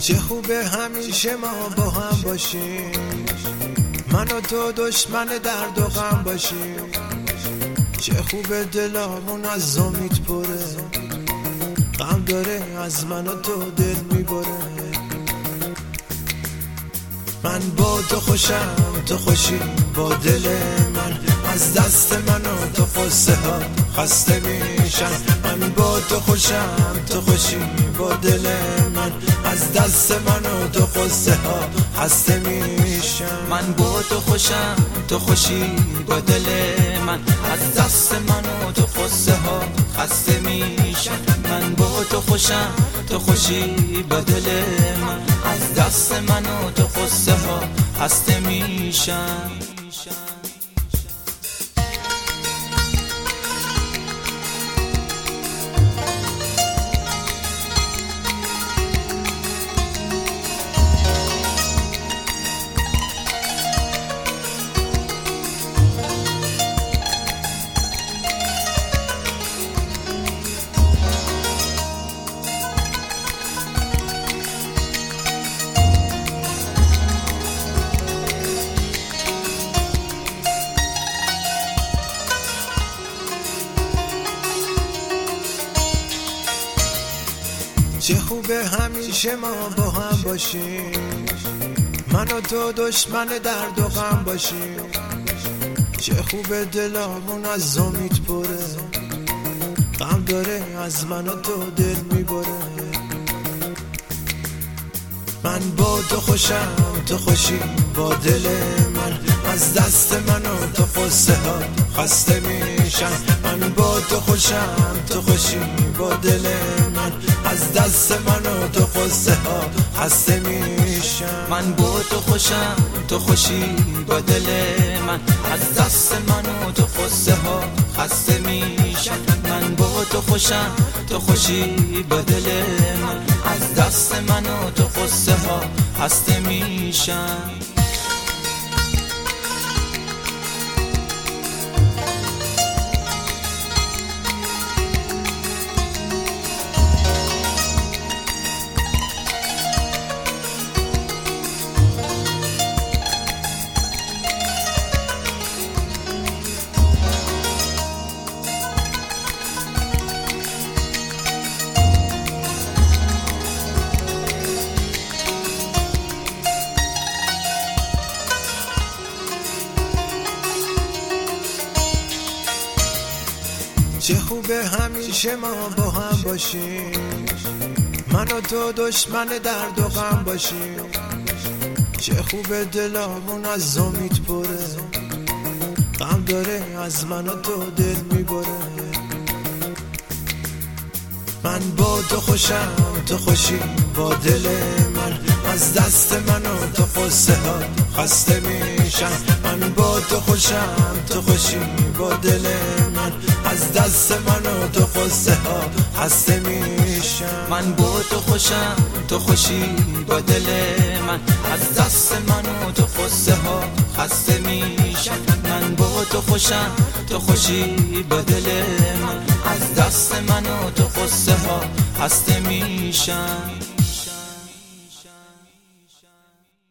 چه خوبه همیشه ما با هم باشیم، من و تو دشمن درد و غم باشیم. چه خوبه دلامون از امید پره، غم داره از من و تو دل میبره. من با تو خوشم، تو خوشی با دل من، از دست من و تو قصه ها خسته میشن. من با تو خوشم، تو خوشی با دل من، از دست من و تو قصه ها خسته میشن. من با تو خوشم، تو خوشی با دل من، از دست من و تو قصه ها خسته میشن. من با تو خوشم، تو خوشی با دل من، از دست من و تو قصه ها خسته میشن. چه خوبه همیشه ما با هم باشیم، من و تو دشمن درد و غم باشیم. چه خوبه دلامون از امید پره، غم داره از من و تو دل میبره. من با تو خوشم، تو خوشی با دل من، از دست من و تو قصه ها خسته میشن. من با تو خوشم، تو خوشی با دل من، از دست من و تو قصه ها خسته میشن. من با تو خوشم، تو خوشی با دل من، از دست من و تو قصه ها خسته میشن. من با تو خوشم، تو خوشی با دل من، از دست من و تو قصه ها خسته میشن. چه خوبه همیشه ما با هم باشیم، من و تو دشمن درد و غم باشیم. چه خوبه دلامون از امید پره، غم داره از من و تو دل میبره. من با تو خوشم، تو خوشی با دل من، از دست من و تو قصه ها خسته میشن. من با تو خوشم، تو خوشی با دل من، از دست من و تو قصه ها خسته میشن. من با تو خوشم، تو خوشی با دل من، از دست من و تو قصه ها خسته میشن. من با تو خوشم، تو خوشی با دل من، از دست من و تو قصه ها خسته میشن.